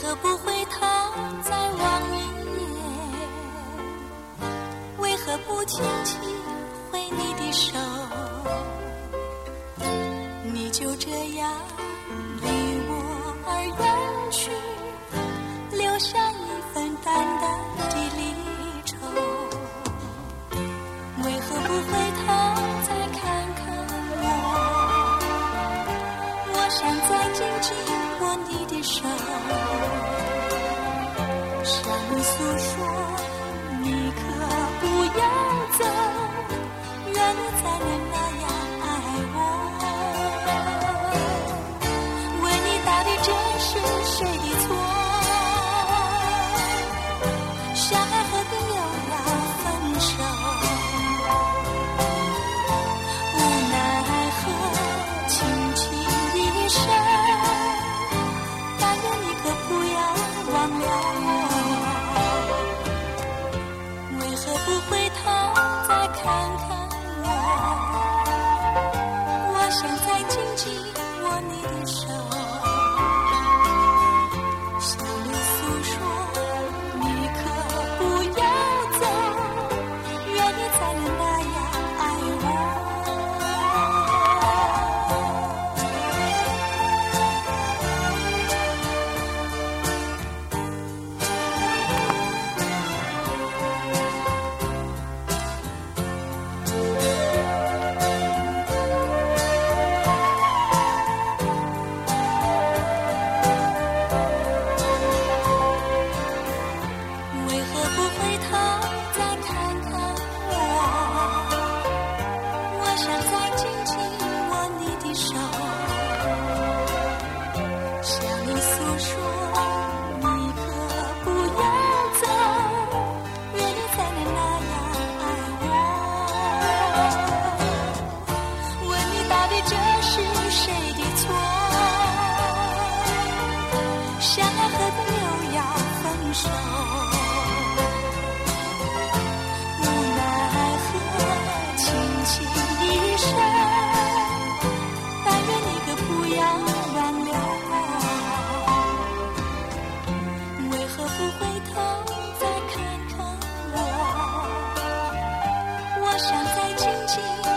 何不回头再望一眼？为何不轻轻挥你的手？你就这样离我而远去，留下一份淡淡的离愁。为何不回头再看看我？我想再紧紧握你的手，向你诉说，你可不要走，愿你才能那样爱我。为你到底这是谁的错？相爱何必又要分手？无奈何，轻轻一声，但愿你可不要忘了我。为何不回头再看看我？我想再紧紧握你的手，向你诉说，你可不要走，愿你才能那样爱我。为何不回头再看看我？我想再紧紧握你的手，向你诉说，你可不要走，愿你才能那样爱我。问你到底这是谁的错？相爱何必又要分手？无奈何，轻轻一声，但愿你可不要忘了我。为何不回头再看看我？我想再紧紧